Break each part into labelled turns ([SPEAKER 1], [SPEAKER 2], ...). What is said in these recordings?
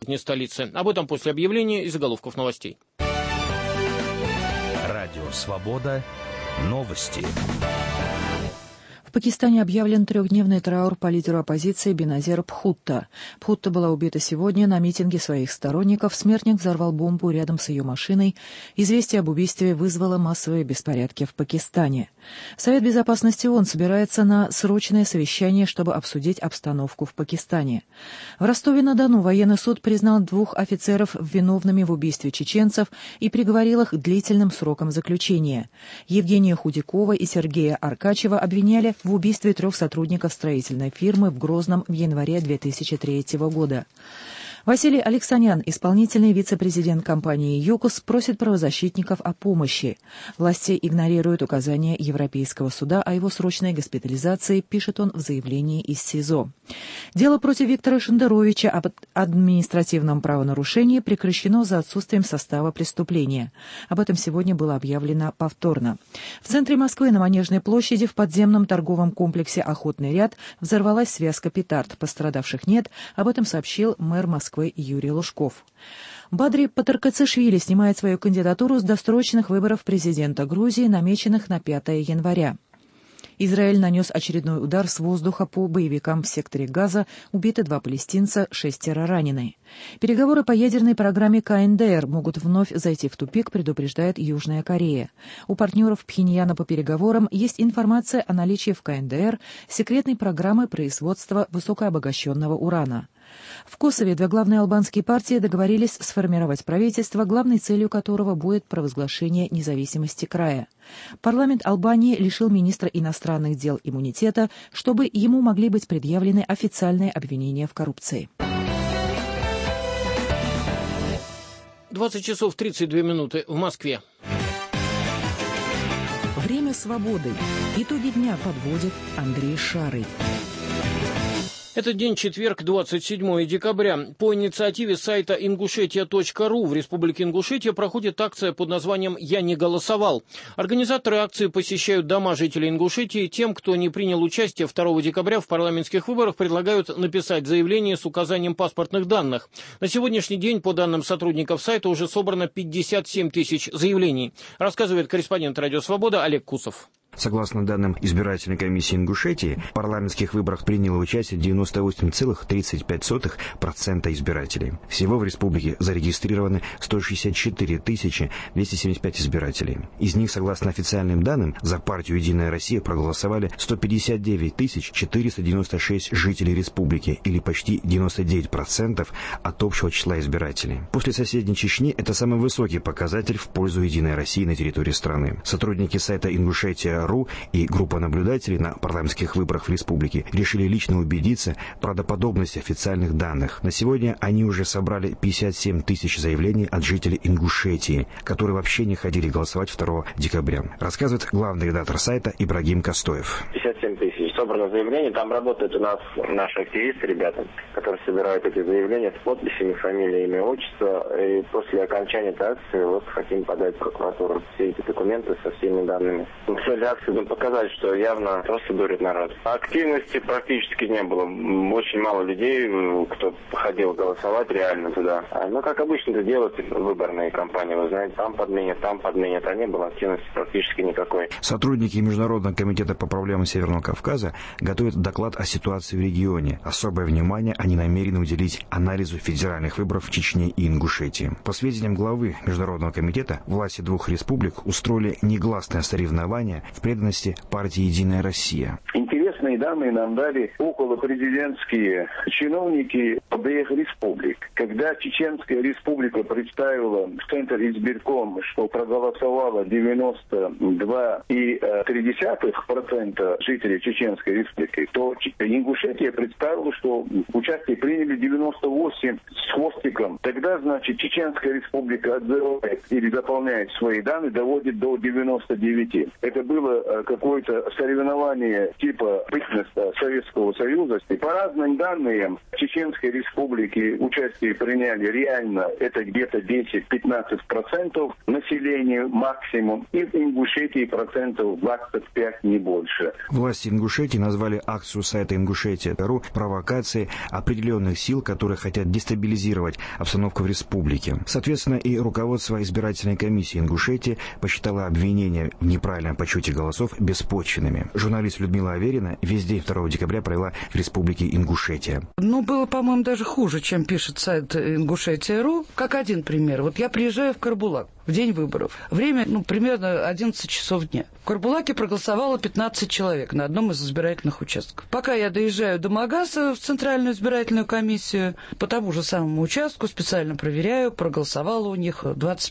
[SPEAKER 1] кухне столицы. Об этом после объявления и заголовков новостей.
[SPEAKER 2] Радио «Свобода». Новости.
[SPEAKER 3] В Пакистане объявлен трехдневный траур по лидеру оппозиции Беназир Бхутто. Бхутто была убита сегодня на митинге своих сторонников. Смертник взорвал бомбу рядом с ее машиной. Известие об убийстве вызвало массовые беспорядки в Пакистане. Совет безопасности ООН собирается на срочное совещание, чтобы обсудить обстановку в Пакистане. В Ростове-на-Дону военный суд признал 2 офицеров виновными в убийстве чеченцев и приговорил их к длительным срокам заключения. Евгения Худякова и Сергея Аркачева обвиняли в убийстве 3 сотрудников строительной фирмы в Грозном в январе 2003 года. Василий Алексанян, исполнительный вице-президент компании «ЮКОС», просит правозащитников о помощи. Власти игнорируют указания Европейского суда о его срочной госпитализации, пишет он в заявлении из СИЗО. Дело против Виктора Шендеровича об административном правонарушении прекращено за отсутствием состава преступления. Об этом сегодня было объявлено повторно. В центре Москвы на Манежной площади в подземном торговом комплексе «Охотный ряд» взорвалась связка петард. Пострадавших нет. Об этом сообщил мэр Москвы Юрий Лужков. Бадри Патаркацишвили снимает свою кандидатуру с досрочных выборов президента Грузии, намеченных на 5 января. Израиль нанес очередной удар с воздуха по боевикам в секторе Газа. Убиты 2 палестинца, 6 ранены. Переговоры по ядерной программе КНДР могут вновь зайти в тупик, предупреждает Южная Корея. У партнеров Пхеньяна по переговорам есть информация о наличии в КНДР секретной программы производства высокообогащенного урана. В Косове 2 главные албанские партии договорились сформировать правительство, главной целью которого будет провозглашение независимости края. Парламент Албании лишил министра иностранных дел иммунитета, чтобы ему могли быть предъявлены официальные обвинения в коррупции.
[SPEAKER 1] 20 часов 32 минуты в Москве.
[SPEAKER 3] Время свободы. Итоги дня подводит Андрей Шарый.
[SPEAKER 1] Это день четверг, 27 декабря. По инициативе сайта iнгушетия.ру в Республике Ингушетия проходит акция под названием «Я не голосовал». Организаторы акции посещают дома жителей Ингушетии. Тем, кто не принял участие 2 декабря в парламентских выборах, предлагают написать заявление с указанием паспортных данных. На сегодняшний день, по данным сотрудников сайта, уже собрано 57 тысяч заявлений. Рассказывает корреспондент «Радио Свобода» Олег Кусов.
[SPEAKER 4] Согласно данным избирательной комиссии Ингушетии, в парламентских выборах приняло участие 98,35% избирателей. Всего в республике зарегистрированы 164 275 избирателей. Из них, согласно официальным данным, за партию «Единая Россия» проголосовали 159 496 жителей республики, или почти 99% от общего числа избирателей. После соседней Чечни это самый высокий показатель в пользу «Единой России» на территории страны. Сотрудники сайта Ингушетия.ру и группа наблюдателей на парламентских выборах в республике решили лично убедиться в правдоподобности официальных данных. На сегодня они уже собрали 57 тысяч заявлений от жителей Ингушетии, которые вообще не ходили голосовать 2 декабря. Рассказывает главный редактор сайта Ибрагим Костоев.
[SPEAKER 5] 57 тысяч собрано заявлений. Там работают у нас наши активисты, ребята, которые собирают эти заявления с подписями, фамилия, имя, отчество. И после окончания этой акции вот хотим подать в прокуратуру все эти документы со всеми данными. Цель акции показать, что явно просто дурит народ. Активности практически не было. Очень мало людей, кто ходил голосовать реально туда. Ну, как обычно это делают выборные кампании, вы знаете, там подменят, а не было активности практически никакой.
[SPEAKER 4] Сотрудники Международного комитета по проблемам Северного Кавказа готовят доклад о ситуации в регионе. Особое внимание они намерены уделить анализу федеральных выборов в Чечне и Ингушетии. По сведениям главы Международного комитета, власти 2 республик устроили негласное соревнование в преданности партии «Единая Россия».
[SPEAKER 6] Интересные данные нам дали околопрезидентские чиновники обеих республик. Когда Чеченская республика представила в Центр избирком, что проголосовало 92,3% жителей Чеченской республики, то Ингушетия представила, что участие приняли 98 с хвостиком. Тогда, значит, Чеченская республика отзывает или дополняет свои данные, доводит до 99. Это было какое-то соревнование типа бытность Советского Союза. И по разным данным, в Чеченской Республике участие приняли реально это где-то 10-15% населения максимум, и в Ингушетии процентов 25, не больше.
[SPEAKER 4] Власти Ингушетии назвали акцию сайта Ингушетия.ру провокацией определенных сил, которые хотят дестабилизировать обстановку в республике. Соответственно, и руководство избирательной комиссии Ингушетии посчитало обвинения в неправильном подсчете голосов беспочвенными. Журналист Людмила Аверина весь день 2 декабря провела в республике Ингушетия.
[SPEAKER 7] Было, по-моему, даже хуже, чем пишет сайт Ингушетия.ру. Как один пример. Вот я приезжаю в Карбулак в день выборов. Время, примерно 11 часов дня. В Карбулаке проголосовало 15 человек на одном из избирательных участков. Пока я доезжаю до Магаса в Центральную избирательную комиссию, по тому же самому участку специально проверяю, проголосовало у них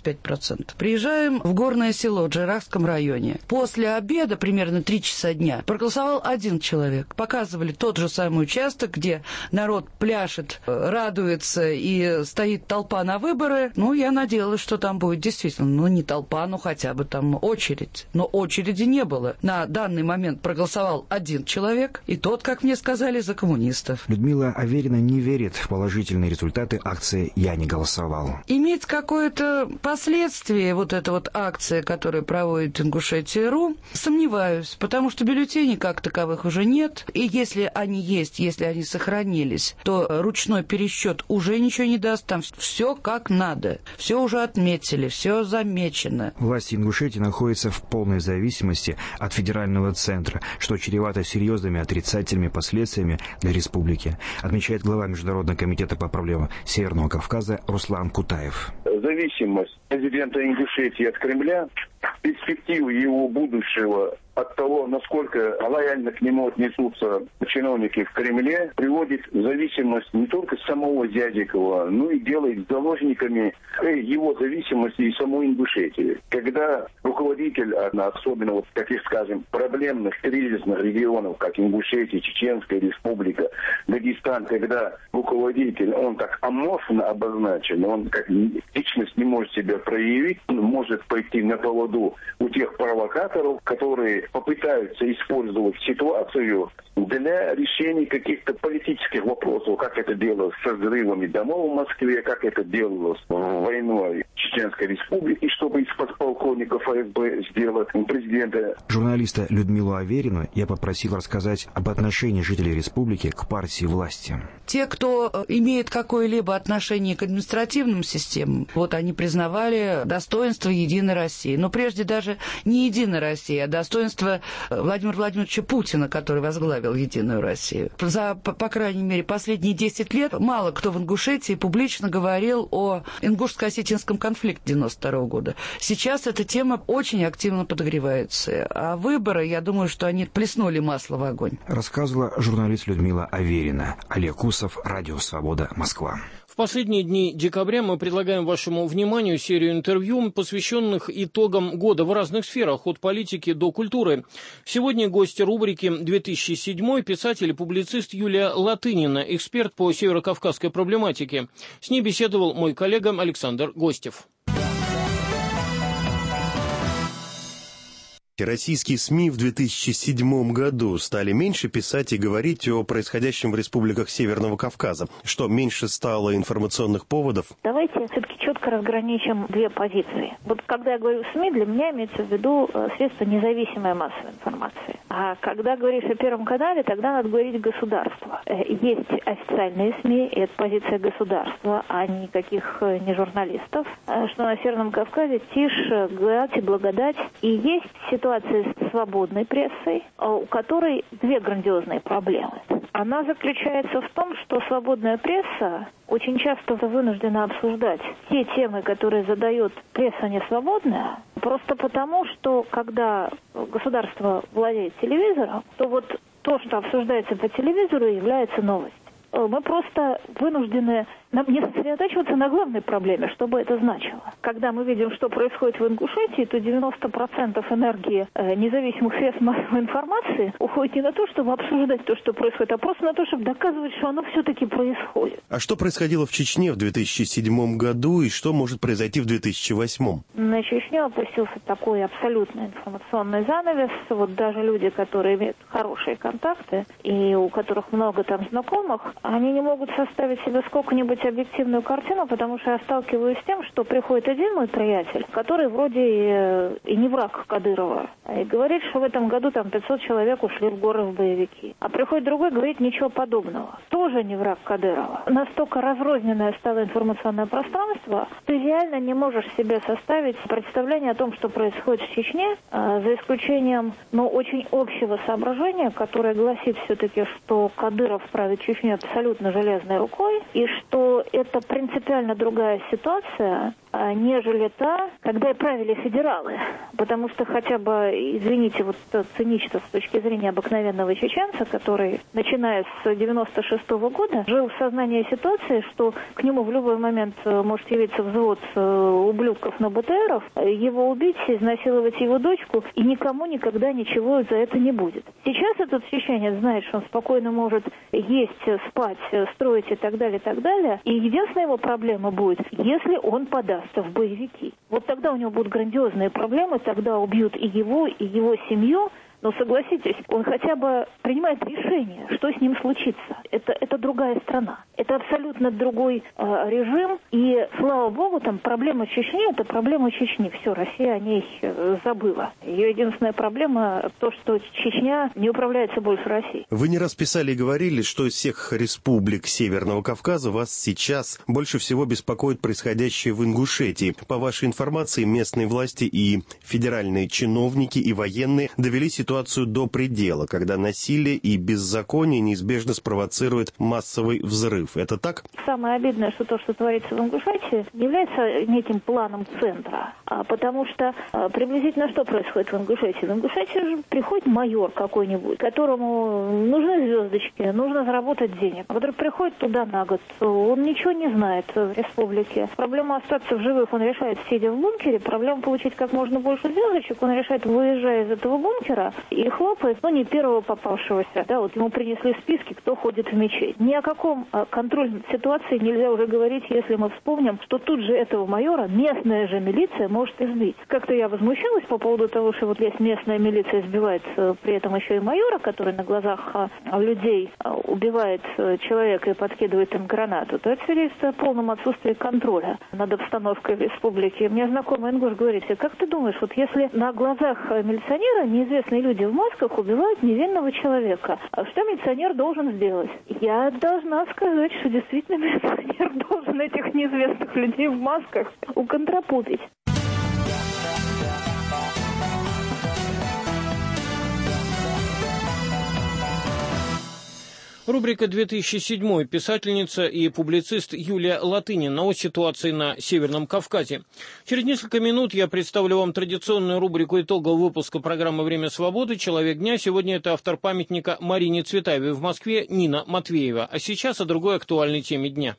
[SPEAKER 7] 25%. Приезжаем в горное село в Джайрахском районе. После обеда, примерно 3 часа дня, проголосовал 1 человек. Показывали тот же самый участок, где народ пляшет, радуется и стоит толпа на выборы. Я надеялась, что там будет действительно, не толпа, хотя бы там очередь. Но очереди не было. На данный момент проголосовал 1 человек, и тот, как мне сказали, за коммунистов.
[SPEAKER 4] Людмила Аверина не верит в положительные результаты акции «Я не голосовал».
[SPEAKER 7] Иметь какое-то последствие эта акция, которую проводит Ингушетия.ру, сомневаюсь, потому что бюллетеней как таковых уже нет. И если они есть, если они сохранились, то ручной пересчет уже ничего не даст. Там все как надо. Все уже отметили, все замечено.
[SPEAKER 4] Власти Ингушетии находятся в полной зависимости от федерального центра, что чревато серьезными отрицательными последствиями для республики, отмечает глава Международного комитета по проблемам Северного Кавказа Руслан Кутаев.
[SPEAKER 6] Зависимость президента Ингушетии от Кремля, перспективы его будущего от того, насколько лояльно к нему отнесутся чиновники в Кремле, приводит в зависимость не только самого Зядикова, но и делает заложниками его зависимости и самой Ингушетии. Когда руководитель, особенно таких, скажем, проблемных, кризисных регионов, как Ингушетия, Чеченская Республика, Дагестан, когда руководитель, он так аморфно обозначен, он как личность не может себя проявить, он может пойти на поводу у тех провокаторов, которые попытаются использовать ситуацию для решения каких-то политических вопросов, как это делалось со взрывами домов в Москве, как это делалось войной в Чеченской Республике, чтобы из подполковника ФСБ сделать президента.
[SPEAKER 4] Журналиста Людмилу Аверину я попросил рассказать об отношении жителей республики к партии власти.
[SPEAKER 7] Те, кто имеет какое-либо отношение к административным системам, они признавали достоинство Единой России. Но прежде даже не Единой России, а достоинство Владимира Владимировича Путина, который возглавил Единую Россию. За, по крайней мере, последние 10 лет мало кто в Ингушетии публично говорил о ингушско-осетинском конфликте 1992 года. Сейчас эта тема очень активно подогревается. А выборы, я думаю, что они плеснули масло в огонь.
[SPEAKER 4] Рассказывала журналист Людмила Аверина. Олег Усов, Радио Свобода, Москва.
[SPEAKER 1] В последние дни декабря мы предлагаем вашему вниманию серию интервью, посвященных итогам года в разных сферах, от политики до культуры. Сегодня гость рубрики 2007 писатель и публицист Юлия Латынина, эксперт по северокавказской проблематике. С ней беседовал мой коллега Александр Гостев.
[SPEAKER 8] Российские СМИ в 2007 году стали меньше писать и говорить о происходящем в республиках Северного Кавказа. Что, меньше стало информационных поводов?
[SPEAKER 9] Давайте все-таки четко разграничим две позиции. Когда я говорю СМИ, для меня имеется в виду средства независимой массовой информации. А когда говоришь о Первом канале, тогда надо говорить государство. Есть официальные СМИ, и это позиция государства, а никаких не журналистов. Что на Северном Кавказе тишь, гладь и благодать. И есть ситуация с свободной прессой, у которой две грандиозные проблемы. Она заключается в том, что свободная пресса очень часто вынуждена обсуждать те темы, которые задает пресса несвободная, просто потому, что когда государство владеет телевизором, то то, что обсуждается по телевизору, является новостью. Мы просто вынуждены не сосредотачиваться на главной проблеме, что бы это значило. Когда мы видим, что происходит в Ингушетии, то 90% энергии независимых средств массовой информации уходит не на то, чтобы обсуждать то, что происходит, а просто на то, чтобы доказывать, что оно все-таки происходит.
[SPEAKER 8] А что происходило в Чечне в 2007 году и что может произойти в 2008?
[SPEAKER 9] На Чечню опустился такой абсолютно информационный занавес. Вот даже люди, которые имеют хорошие контакты и у которых много там знакомых, они не могут составить себе сколько-нибудь объективную картину, потому что я сталкиваюсь с тем, что приходит один мой приятель, который вроде и не враг Кадырова, и говорит, что в этом году там 500 человек ушли в горы в боевики. А приходит другой, говорит ничего подобного. Тоже не враг Кадырова. Настолько разрозненное стало информационное пространство, ты реально не можешь себе составить представление о том, что происходит в Чечне, за исключением, очень общего соображения, которое гласит все-таки, что Кадыров правит Чечней абсолютно железной рукой, и что это принципиально другая ситуация, нежели та, когда правили федералы. Потому что хотя бы, извините, вот цинично с точки зрения обыкновенного чеченца, который, начиная с 96-го года, жил в сознании ситуации, что к нему в любой момент может явиться взвод ублюдков на БТРов, его убить, изнасиловать его дочку, и никому никогда ничего за это не будет. Сейчас этот чеченец знает, что он спокойно может есть, спать, строить и так далее, и единственная его проблема будет, если он подастся в боевики. Вот тогда у него будут грандиозные проблемы, тогда убьют и его семью. Но согласитесь, он хотя бы принимает решение, что с ним случится. Это другая страна. Это абсолютно другой режим. И, слава богу, там проблема Чечни – это проблема Чечни. Все, Россия о ней забыла. Ее единственная проблема – то, что Чечня не управляется больше Россией.
[SPEAKER 8] Вы не раз писали и говорили, что из всех республик Северного Кавказа вас сейчас больше всего беспокоит происходящее в Ингушетии. По вашей информации, местные власти и федеральные чиновники и военные довели ситуацию до предела, когда насилие и беззаконие неизбежно спровоцирует массовый взрыв. Это так?
[SPEAKER 9] Самое обидное, что то, что творится в Ингушетии, не является неким планом центра, потому что приблизительно что происходит в Ингушетии? В Ингушетии приходит майор какой-нибудь, которому нужны звездочки, нужно заработать денег, который приходит туда на год, он ничего не знает в республике. Проблему остаться в живых он решает, сидя в бункере, проблему получить как можно больше звездочек он решает, выезжая из этого бункера, и хлопает, не первого попавшегося. Да, вот ему принесли списки, кто ходит в мечеть. Ни о каком контроле над ситуацией нельзя уже говорить, если мы вспомним, что тут же этого майора местная же милиция может избить. Как-то я возмущалась по поводу того, что вот есть местная милиция избивает при этом еще и майора, который на глазах людей убивает человека и подкидывает им гранату. То это свидетельствует о полном отсутствии контроля над обстановкой в республике. Мне знакомый ингуш говорит, как ты думаешь, вот если на глазах милиционера неизвестные люди в масках убивают невинного человека, что милиционер должен сделать? Я должна сказать, что действительно милиционер должен этих неизвестных людей в масках уконтрапупить.
[SPEAKER 1] Рубрика 2007. Писательница и публицист Юлия Латынина о ситуации на Северном Кавказе. Через несколько минут я представлю вам традиционную рубрику итогового выпуска программы «Время свободы. Человек дня». Сегодня это автор памятника Марине Цветаевой в Москве Нина Матвеева. А сейчас о другой актуальной теме дня.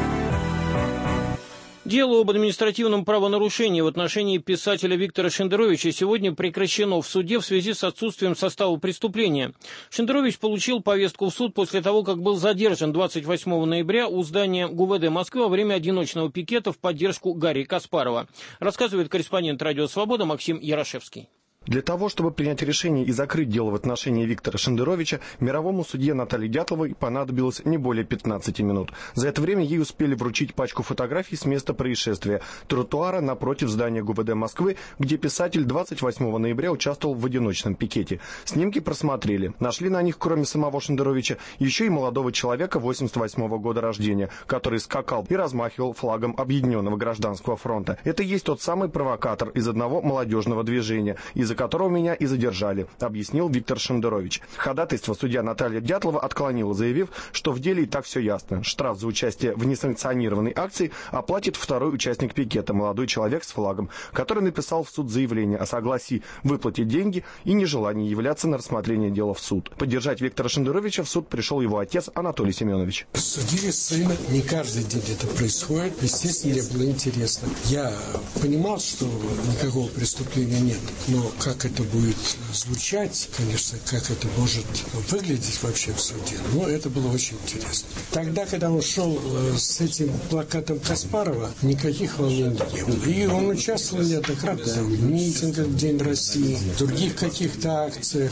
[SPEAKER 1] Дело об административном правонарушении в отношении писателя Виктора Шендеровича сегодня прекращено в суде в связи с отсутствием состава преступления. Шендерович получил повестку в суд после того, как был задержан 28 ноября у здания ГУВД Москвы во время одиночного пикета в поддержку Гарри Каспарова. Рассказывает корреспондент «Радио Свобода» Максим Ярошевский.
[SPEAKER 10] Для того, чтобы принять решение и закрыть дело в отношении Виктора Шендеровича, мировому судье Наталье Дятловой понадобилось не более 15 минут. За это время ей успели вручить пачку фотографий с места происшествия – тротуара напротив здания ГУВД Москвы, где писатель 28 ноября участвовал в одиночном пикете. Снимки просмотрели. Нашли на них, кроме самого Шендеровича, еще и молодого человека 88 года рождения, который скакал и размахивал флагом Объединенного гражданского фронта. Это и есть тот самый провокатор из одного молодежного движения, из-за которого меня и задержали, объяснил Виктор Шендерович. Ходатайство судья Наталья Дятлова отклонила, заявив, что в деле и так все ясно. Штраф за участие в несанкционированной акции оплатит второй участник пикета, молодой человек с флагом, который написал в суд заявление о согласии выплатить деньги и нежелании являться на рассмотрение дела в суд. Поддержать Виктора Шендеровича в суд пришел его отец Анатолий Семенович.
[SPEAKER 11] Судили сына, не каждый день это происходит. Естественно, мне было интересно. Я понимал, что никакого преступления нет, но как это будет звучать, конечно, как это может выглядеть вообще в суде, но это было очень интересно. Тогда, когда он шел с этим плакатом Каспарова, никаких волнений не было. И он участвовал неоднократно в митингах в День России, в других каких-то акциях.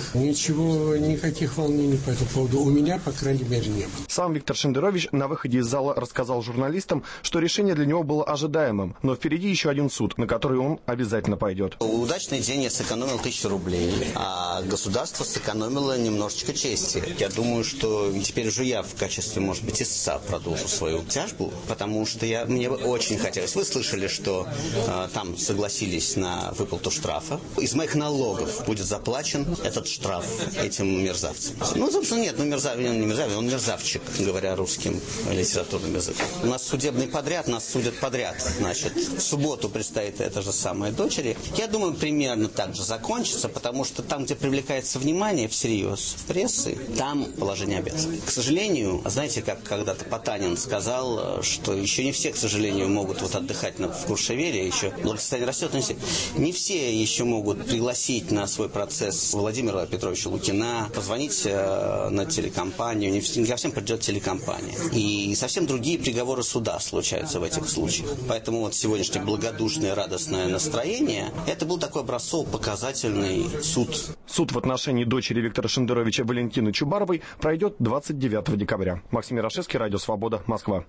[SPEAKER 11] Никаких волнений по этому поводу у меня, по крайней мере, не было.
[SPEAKER 10] Сам Виктор Шендерович на выходе из зала рассказал журналистам, что решение для него было ожидаемым, но впереди еще один суд, на который он обязательно пойдет.
[SPEAKER 12] Удачный день я сэкономил 1000 рублей, а государство сэкономило немножечко чести. Я думаю, что теперь уже я в качестве, может быть, истца продолжу свою тяжбу, потому что мне бы очень хотелось. Вы слышали, что там согласились на выплату штрафа. Из моих налогов будет заплачен этот штраф этим мерзавцам. Ну, собственно, нет, он мерзавчик, говоря русским литературным языком. У нас судебный подряд, нас судят подряд. Значит, в субботу предстоит эта же самая дочери. Я думаю, примерно так же закончится, потому что там, где привлекается внимание всерьез прессы, там положение обязано. К сожалению, знаете, как когда-то Потанин сказал, что еще не все, к сожалению, могут отдыхать в Куршевере, еще благосостояние растет, но не все еще могут пригласить на свой процесс Владимира Петровича Лукина, позвонить на телекомпанию, не ко всем придет телекомпания. И совсем другие приговоры суда случаются в этих случаях. Поэтому сегодняшнее благодушное, радостное настроение, это был такой образцово-показательный суд.
[SPEAKER 10] Суд в отношении дочери Виктора Шендеровича Валентины Чубаровой пройдет 29 декабря. Максим Ярошевский, Радио Свобода, Москва.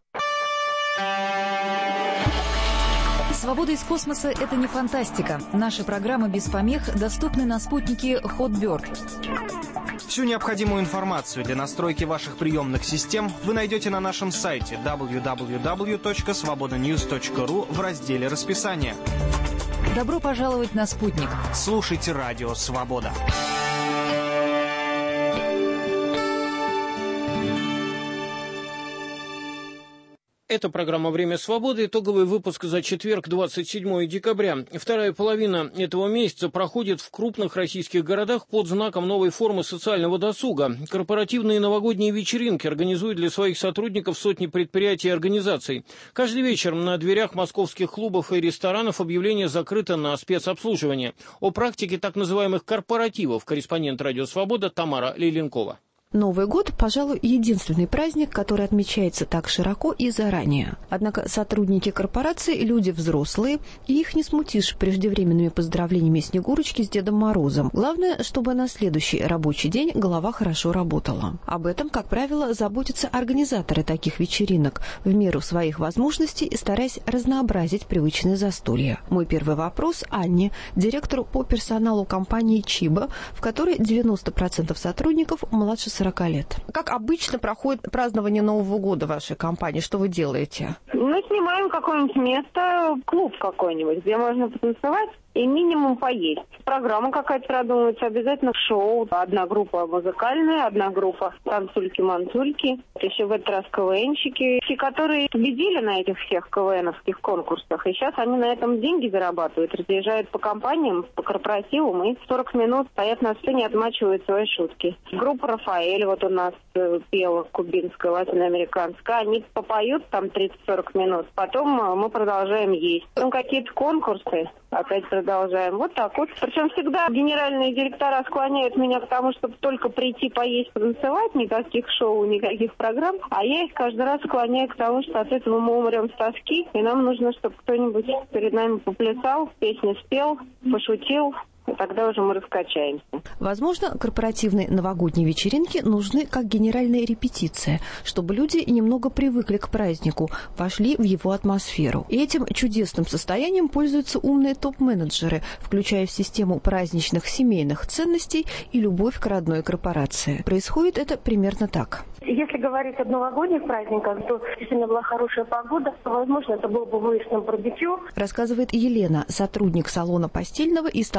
[SPEAKER 13] Свобода из космоса – это не фантастика. Наши программы без помех доступны на спутнике Hotbird.
[SPEAKER 14] Всю необходимую информацию для настройки ваших приемных систем вы найдете на нашем сайте www.svobodanews.ru в разделе «Расписание».
[SPEAKER 13] Добро пожаловать на спутник.
[SPEAKER 14] Слушайте Радио Свобода.
[SPEAKER 1] Это программа «Время свободы», итоговый выпуск за четверг, 27 декабря. Вторая половина этого месяца проходит в крупных российских городах под знаком новой формы социального досуга. Корпоративные новогодние вечеринки организуют для своих сотрудников сотни предприятий и организаций. Каждый вечер на дверях московских клубов и ресторанов объявление закрыто на спецобслуживание. О практике так называемых корпоративов корреспондент «Радио Свобода» Тамара Лиленкова.
[SPEAKER 15] Новый год, пожалуй, единственный праздник, который отмечается так широко и заранее. Однако сотрудники корпорации – люди взрослые, и их не смутишь преждевременными поздравлениями Снегурочки с Дедом Морозом. Главное, чтобы на следующий рабочий день голова хорошо работала. Об этом, как правило, заботятся организаторы таких вечеринок, в меру своих возможностей стараясь разнообразить привычные застолья. Мой первый вопрос Анне, директору по персоналу компании «Чиба», в которой 90% сотрудников младше 40 лет. Как обычно проходит празднование Нового года в вашей компании? Что вы делаете?
[SPEAKER 16] Мы снимаем какое-нибудь место, клуб какой-нибудь, где можно потанцевать и минимум поесть. Программа какая-то продумывается, обязательно шоу. Одна группа музыкальная, одна группа танцульки-мансульки. Еще в этот раз КВНщики, которые победили на этих всех КВНовских конкурсах. И сейчас они на этом деньги зарабатывают, разъезжают по компаниям, по корпоративам и 40 минут стоят на сцене, отмачивают свои шутки. Группа «Рафаэль» вот у нас пела, кубинская, латиноамериканская. Они попоют там 30-40 минут. Потом мы продолжаем есть. Потом какие-то конкурсы. Опять продолжаем. Вот так вот. Причем всегда генеральные директора склоняют меня к тому, чтобы только прийти поесть, потанцевать, никаких шоу, никаких программ. А я их каждый раз склоняю к тому, что от этого мы умрем с тоски, и нам нужно, чтобы кто-нибудь перед нами поплясал, песню спел, пошутил. И тогда уже мы раскачаемся.
[SPEAKER 15] Возможно, корпоративные новогодние вечеринки нужны как генеральная репетиция, чтобы люди немного привыкли к празднику, вошли в его атмосферу. И этим чудесным состоянием пользуются умные топ-менеджеры, включая в систему праздничных семейных ценностей и любовь к родной корпорации. Происходит это примерно так.
[SPEAKER 17] Если говорить о новогодних праздниках, то если у меня была хорошая погода, то, возможно, это был бы выезд на барбекю.
[SPEAKER 15] Рассказывает Елена, сотрудник салона постельного и столового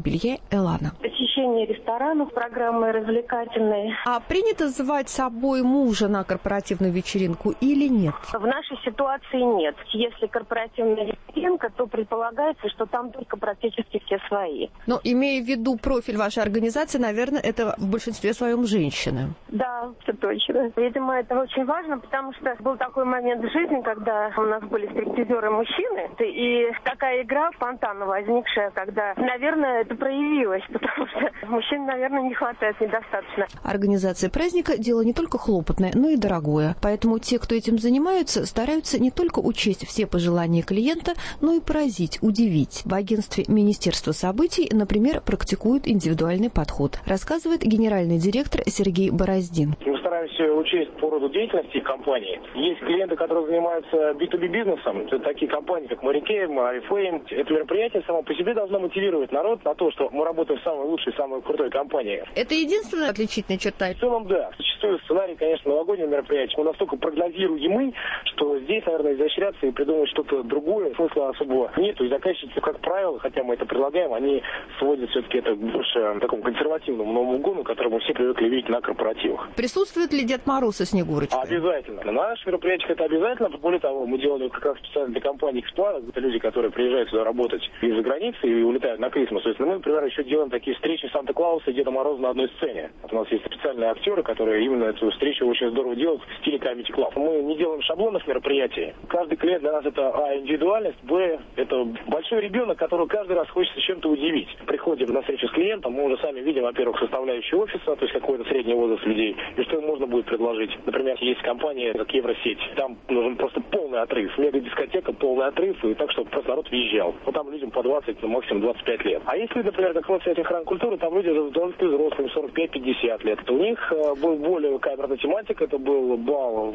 [SPEAKER 15] белье Элана.
[SPEAKER 17] Посещение ресторанов, программы развлекательные.
[SPEAKER 15] А принято звать с собой мужа на корпоративную вечеринку или нет?
[SPEAKER 17] В нашей ситуации нет. Если корпоративная вечеринка, то предполагается, что там только практически все свои.
[SPEAKER 15] Но имея в виду профиль вашей организации, наверное, это в большинстве своем женщины.
[SPEAKER 17] Да, все точно. Видимо, это очень важно, потому что был такой момент в жизни, когда у нас были стриптизеры-мужчины, и такая игра спонтанно возникшая, когда, наверное, это проявилось, потому что мужчин, наверное, не хватает недостаточно.
[SPEAKER 15] Организация праздника – дело не только хлопотное, но и дорогое. Поэтому те, кто этим занимаются, стараются не только учесть все пожелания клиента, но и поразить, удивить. В агентстве Министерства событий, например, практикуют индивидуальный подход, рассказывает генеральный директор Сергей Бороздин.
[SPEAKER 18] Мы стараемся учесть по роду деятельности компании. Есть клиенты, которые занимаются B2B бизнесом. Это такие компании, как Maricame, Oriflame. Это мероприятие само по себе должно мотивировать народ на то, что мы работаем в самой лучшей, самой крутой компании.
[SPEAKER 15] Это единственная отличительная черта?
[SPEAKER 18] В целом, да. Зачастую сценарий, конечно, новогоднего мероприятия, мы настолько прогнозируемый, что здесь, наверное, изощряться и придумать что-то другое смысла особого нету. И заказчики, как правило, хотя мы это предлагаем, они сводят все-таки это больше к такому консервативному Новому году, который мы все привыкли видеть на корпоративах.
[SPEAKER 15] Присутствует ли Дед Мороз со Снегурочкой?
[SPEAKER 18] Обязательно. На наших мероприятиях это обязательно. Более того, мы делали как раз специально для компании «Эксплуат». Это люди, которые приезжают сюда работать из-за границы и улетают на Крисмас. То есть мы, например, еще делаем такие встречи Санта-Клауса и Деда Мороза на одной сцене. Вот у нас есть специальные актеры, которые именно эту встречу очень здорово делают в стиле Comedy Club. Мы не делаем шаблонных мероприятий. Каждый клиент для нас это индивидуальность, это большой ребенок, которого каждый раз хочется чем-то удивить. Приходим на встречу с клиентом, мы уже сами видим, во-первых, составляющую офиса, то есть какой-то средний возраст людей, и что им можно будет предложить. Например, есть компания, как Евросеть, там нужен просто полный отрыв, мега-дискотека, полный отрыв, и так, чтобы просто народ въезжал. Вот там людям по 20, ну, максимум 25 лет. А если, например, как в Центре охраны культуры, там люди взрослые, 45-50 лет. У них был более камерная тематика, это был бал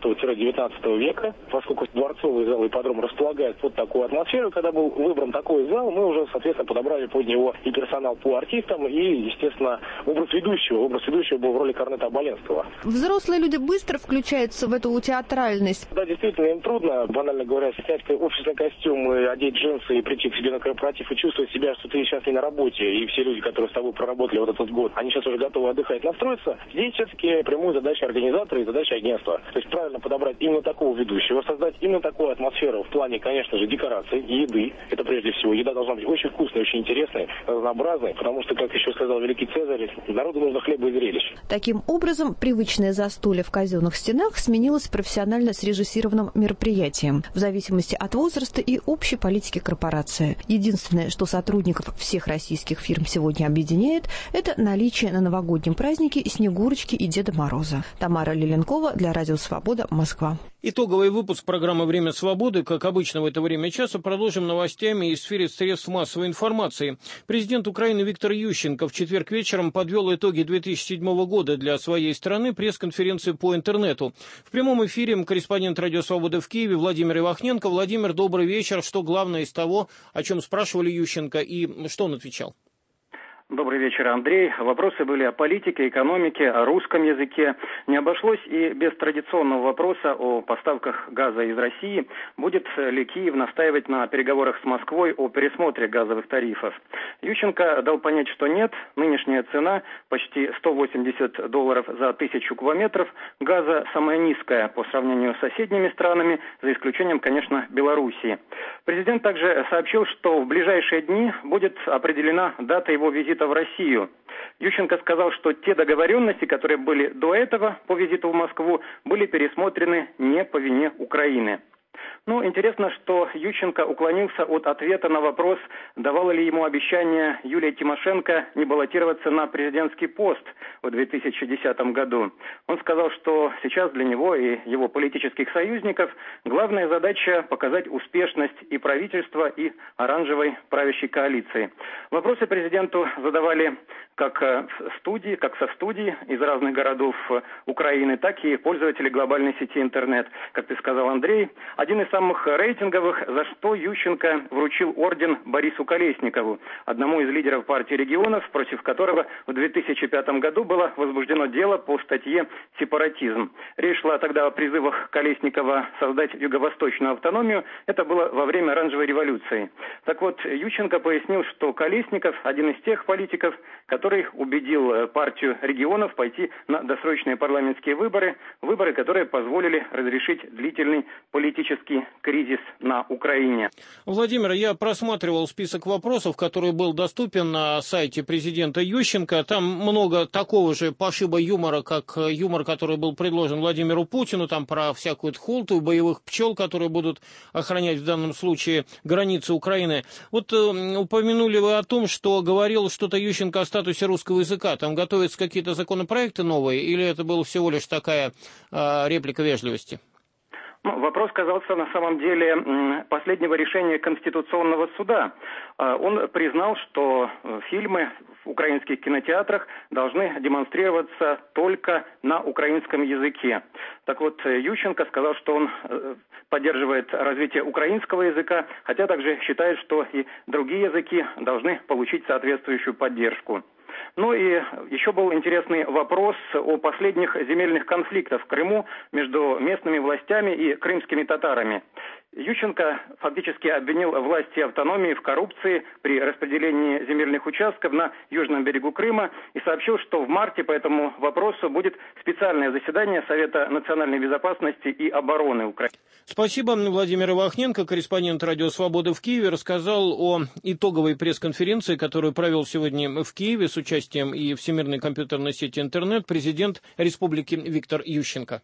[SPEAKER 18] 18-19 века, поскольку дворцовый зал ипподром располагает под такую атмосферу. Когда был выбран такой зал, мы уже, соответственно, подобрали под него и персонал по артистам, и, естественно, образ ведущего. Образ ведущего был в роли Корнета Оболенского.
[SPEAKER 15] Взрослые люди быстро включаются в эту театральность?
[SPEAKER 18] Да, действительно, им трудно, банально говоря, снять офисный костюм, и одеть джинсы и прийти к себе на корпоратив и чувствовать себя, что ты сейчас не на работе, и все люди, которые с тобой проработали вот этот год, они сейчас уже готовы отдыхать, настроиться. Здесь все-таки прямую задача организатора и задача агентства. То есть правильно подобрать именно такого ведущего, создать именно такую атмосферу в плане, конечно же, декораций и еды. Это прежде всего. Еда должна быть очень вкусной, очень интересной, разнообразной, потому что, как еще сказал великий Цезарь, народу нужно хлеба и зрелищ.
[SPEAKER 15] Таким образом, привычное застолье в казенных стенах сменилось профессионально срежиссированным мероприятием в зависимости от возраста и общей политики корпорации. Единственное, что сотрудников всех российских фирм сегодня объединяет, это наличие на новогоднем празднике Снегурочки и Деда Мороза. Тамара Лиленкова для Радио Свобода, Москва.
[SPEAKER 1] Итоговый выпуск программы «Время свободы», как обычно в это время часа, продолжим новостями из сферы средств массовой информации. Президент Украины Виктор Ющенко в четверг вечером подвел итоги 2007 года для своей страны пресс-конференции по интернету. В прямом эфире корреспондент «Радио Свобода» в Киеве Владимир Ивахненко. Владимир, добрый вечер. Что главное из того, о чем спрашивали Ющенко, и что он отвечал?
[SPEAKER 19] Добрый вечер, Андрей. Вопросы были о политике, экономике, о русском языке. Не обошлось и без традиционного вопроса о поставках газа из России. Будет ли Киев настаивать на переговорах с Москвой о пересмотре газовых тарифов? Ющенко дал понять, что нет. Нынешняя цена, почти $180 за 1000 кубометров газа, самая низкая по сравнению с соседними странами, за исключением, конечно, Белоруссии. Президент также сообщил, что в ближайшие дни будет определена дата его визита в Россию. Ющенко сказал, что те договоренности, которые были до этого по визиту в Москву, были пересмотрены не по вине Украины. Ну, интересно, что Ющенко уклонился от ответа на вопрос, давала ли ему обещание Юлия Тимошенко не баллотироваться на президентский пост в 2010 году. Он сказал, что сейчас для него и его политических союзников главная задача показать успешность и правительства, и оранжевой правящей коалиции. Вопросы президенту задавали как со студии из разных городов Украины, так и пользователи глобальной сети интернет, как ты сказал, Андрей. один из самых рейтинговых, за что Ющенко вручил орден Борису Колесникову, одному из лидеров партии регионов, против которого в 2005 году было возбуждено дело по статье «Сепаратизм». Речь шла тогда о призывах Колесникова создать юго-восточную автономию. Это было во время Оранжевой революции. Так вот, Ющенко пояснил, что Колесников один из тех политиков, который убедил партию регионов пойти на досрочные парламентские выборы, которые позволили разрешить длительный политический кризис на Украине.
[SPEAKER 1] Владимир, я просматривал список вопросов, который был доступен на сайте президента Ющенко. Там много такого же пошиба юмора, как юмор, который был предложен Владимиру Путину, там про всякую хунту, боевых пчел, которые будут охранять в данном случае границы Украины. Вот упомянули вы о том, что говорил что-то Ющенко о статусе русского языка. Там готовятся какие-то законопроекты новые, или это была всего лишь такая реплика вежливости?
[SPEAKER 19] Вопрос касался на самом деле последнего решения Конституционного суда. Он признал, что фильмы в украинских кинотеатрах должны демонстрироваться только на украинском языке. Так вот, Ющенко сказал, что он поддерживает развитие украинского языка, хотя также считает, что и другие языки должны получить соответствующую поддержку. Ну и еще был интересный вопрос о последних земельных конфликтах в Крыму между местными властями и крымскими татарами. Ющенко фактически обвинил власти автономии в коррупции при распределении земельных участков на южном берегу Крыма и сообщил, что в марте по этому вопросу будет специальное заседание Совета национальной безопасности и обороны Украины.
[SPEAKER 1] Спасибо. Владимир Ивахненко, корреспондент «Радио Свобода» в Киеве, рассказал о итоговой пресс-конференции, которую провел сегодня в Киеве с участием и Всемирной компьютерной сети «Интернет» президент Республики Виктор Ющенко.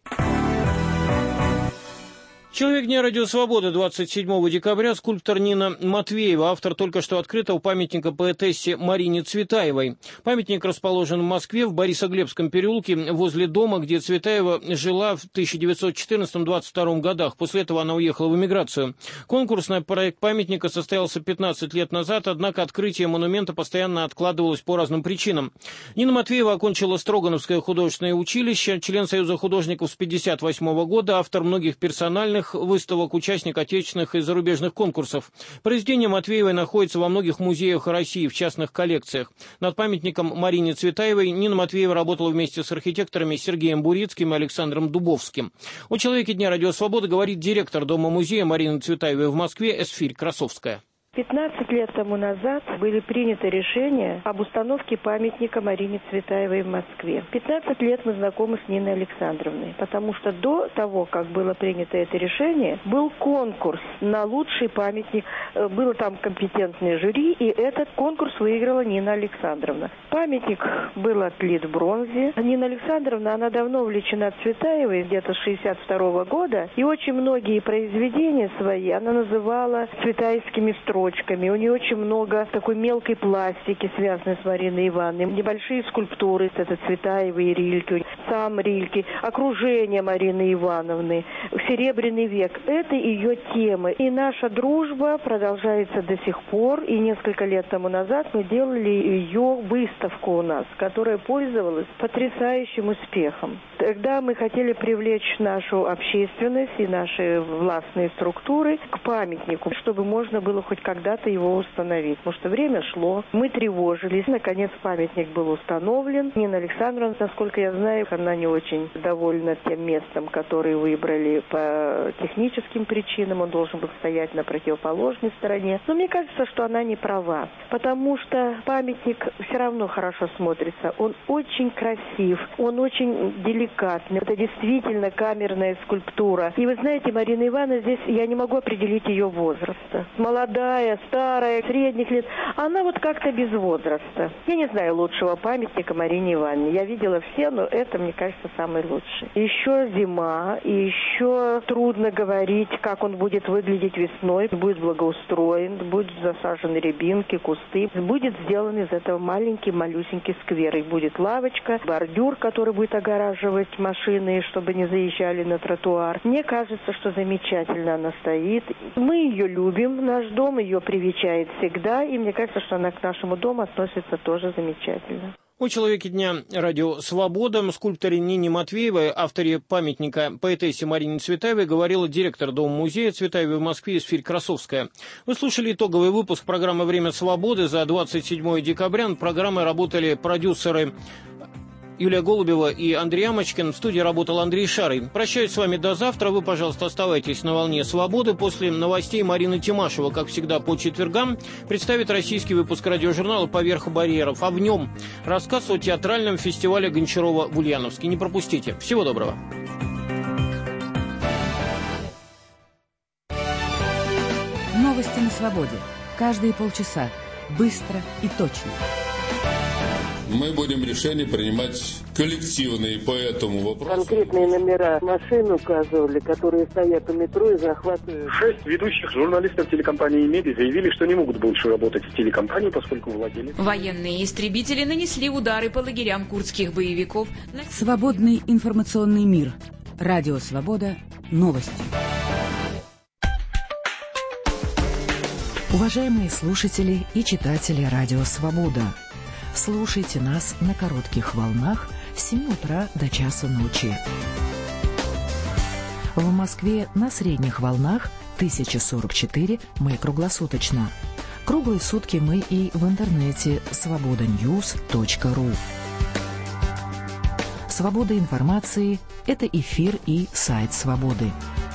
[SPEAKER 1] Человек дня «Радио Свобода» 27 декабря скульптор Нина Матвеева, автор только что открытого памятника поэтессе Марине Цветаевой. Памятник расположен в Москве, в Борисоглебском переулке, возле дома, где Цветаева жила в 1914-22 годах. После этого она уехала в эмиграцию. Конкурс на проект памятника состоялся 15 лет назад, однако открытие монумента постоянно откладывалось по разным причинам. Нина Матвеева окончила Строгановское художественное училище, член Союза художников с 1958 года, автор многих персональных выставок, участник отечественных и зарубежных конкурсов. Произведения Матвеевой находятся во многих музеях России в частных коллекциях. Над памятником Марине Цветаевой Нина Матвеева работала вместе с архитекторами Сергеем Бурицким и Александром Дубовским. О человеке дня «Радио Свобода» говорит директор Дома-музея Марины Цветаевой в Москве Эсфирь Красовская.
[SPEAKER 20] 15 лет тому назад были приняты решения об установке памятника Марине Цветаевой в Москве. 15 лет мы знакомы с Ниной Александровной, потому что до того, как было принято это решение, был конкурс на лучший памятник. Было там компетентное жюри, и этот конкурс выиграла Нина Александровна. Памятник был отлит в бронзе. Нина Александровна, она давно увлечена Цветаевой, где-то с 1962 года, и очень многие произведения свои она называла цветаевскими строчками. У нее очень много такой мелкой пластики, связанной с Мариной Ивановной. Небольшие скульптуры, это Цветаева и Рильке, сам Рильке, окружение Марины Ивановны, Серебряный век. Это ее темы. И наша дружба продолжается до сих пор. И несколько лет тому назад мы делали ее выставку у нас, которая пользовалась потрясающим успехом. Тогда мы хотели привлечь нашу общественность и наши властные структуры к памятнику, чтобы можно было хоть когда-то его установить. Потому что время шло, мы тревожились. Наконец памятник был установлен. Нина Александровна, насколько я знаю, она не очень довольна тем местом, которое выбрали по техническим причинам. Он должен был стоять на противоположной стороне. Но мне кажется, что она не права. Потому что памятник все равно хорошо смотрится. Он очень красив, он очень деликатный. Это действительно камерная скульптура. И вы знаете, Марина Ивановна, здесь я не могу определить ее возраста. Молодая, старая, средних лет. Она вот как-то без возраста. Я не знаю лучшего памятника Марине Ивановне. Я видела все, но это, мне кажется, самый лучший. Еще зима, и еще трудно говорить, как он будет выглядеть весной. Будет благоустроен, будут засажены рябинки, кусты. Будет сделан из этого маленький, малюсенький сквер. И будет лавочка, бордюр, который будет огораживать машины, чтобы не заезжали на тротуар. Мне кажется, что замечательно она стоит. Мы ее любим, наш дом ее привечает всегда, и мне кажется, что она к нашему дому относится тоже замечательно.
[SPEAKER 1] О человеке дня радио «Свобода», скульпторе Нине Матвеевой, авторе памятника поэтессе Марине Цветаевой, говорила директор Дома-музея Цветаевой в Москве Исфирь Красовская. Вы слушали итоговый выпуск программы «Время свободы» за 27 декабря. Над программой работали продюсеры Юлия Голубева и Андрей Амочкин. В студии работал Андрей Шарый. Прощаюсь с вами до завтра. Вы, пожалуйста, оставайтесь на волне свободы. После новостей Марина Тимашева, как всегда, по четвергам представит российский выпуск радиожурнала «Поверх барьеров». А в нем рассказ о театральном фестивале Гончарова в Ульяновске. Не пропустите. Всего доброго.
[SPEAKER 13] Новости на свободе. Каждые полчаса. Быстро и точно.
[SPEAKER 21] Мы будем решения принимать коллективные по этому вопросу.
[SPEAKER 22] Конкретные номера машин указывали, которые стоят у метро и захватывают.
[SPEAKER 18] 6 ведущих журналистов телекомпании «Меди» заявили, что не могут больше работать в телекомпании, поскольку владели.
[SPEAKER 23] Военные истребители нанесли удары по лагерям курдских боевиков.
[SPEAKER 13] Свободный информационный мир. Радио «Свобода». Новости. Уважаемые слушатели и читатели радио «Свобода», слушайте нас на коротких волнах с 7 утра до часу ночи. В Москве на средних волнах 1044 мы круглосуточно. Круглые сутки мы и в интернете svobodanews.ru. Свобода информации – это эфир и сайт «Свободы».